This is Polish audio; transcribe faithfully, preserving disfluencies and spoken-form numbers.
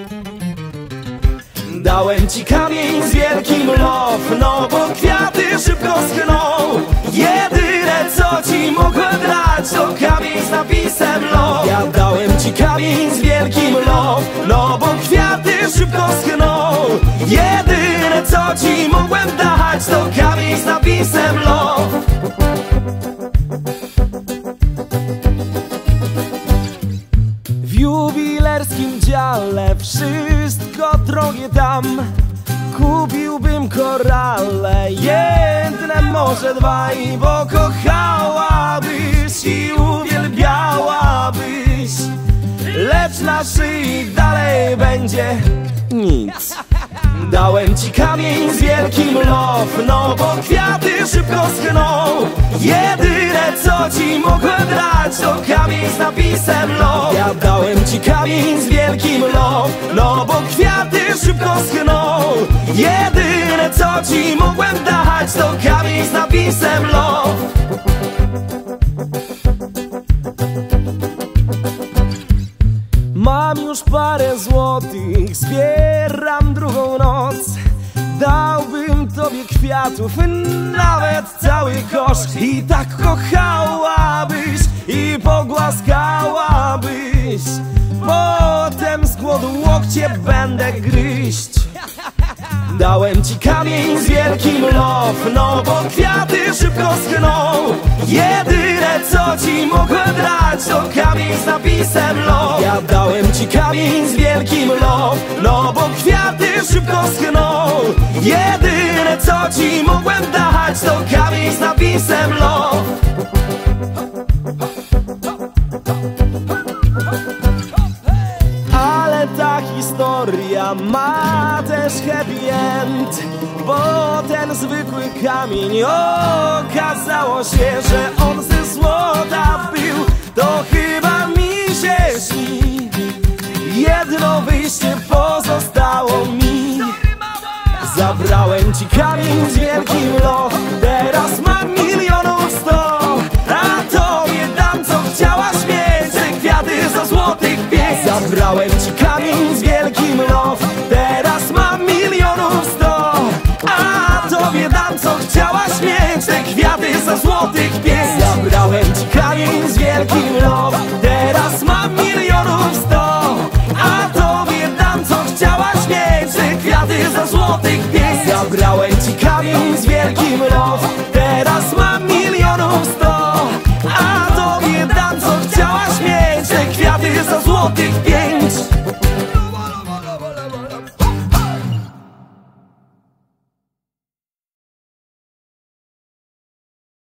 Dałem ci kamień z wielkim love, no bo kwiaty szybko schną. Jedyne co ci mogłem dać to kamień z napisem love. Ja dałem ci kamień z wielkim love, no bo kwiaty szybko schną. Jedyne co ci mogłem dać to kamień z napisem love. W jubilerskim dziale wszystko drogie tam. Kupiłbym korale, jedne może dwaj, bo kochałabyś i uwielbiałabyś. Lecz na szyi dalej będzie nic. Dałem ci kamień z wielkim love, no bo kwiaty szybko schną. Jedyne co ci mogłem dać to kamień z napisem love. Ja dałem ci kamień z wielkim love, no bo kwiaty szybko schną. Jedyne co ci mogłem dać to kamień z napisem love. Mam już parę złotych, zbieram drugą noc. Dałbym tobie kwiatów, nawet cały kosz. I tak kochałabyś i pogłaskałabyś. Potem z głodu łokcie będę gryźć. Dałem ci kamień z wielkim love, no bo kwiaty szybko schną. Jedyne co ci mogłem dać to kamień z napisem love. Ja dałem ci kamień z wielkim love, no bo kwiaty szybko schną. Jedyne co ci mogłem dać to kamień z napisem love. Ale ta historia ma też happy end, bo ten zwykły kamień okazało się, że on ze złota był. To chyba mi się śni, jedno wyjście pozostało mi. Zabrałem ci kamień z wielkim love, teraz mam milionów sto. A tobie dam co chciałaś mieć, te kwiaty za złotych pięć. Zabrałem ci kamień z wielkim love, teraz mam milionów sto. A tobie dam co chciałaś mieć, te kwiaty za złotych pięć. Zabrałem ci kamień z wielkim love, teraz mam milionów sto. A tobie dam co chciałaś mieć, te kwiaty za złotych pięć. Zabrałem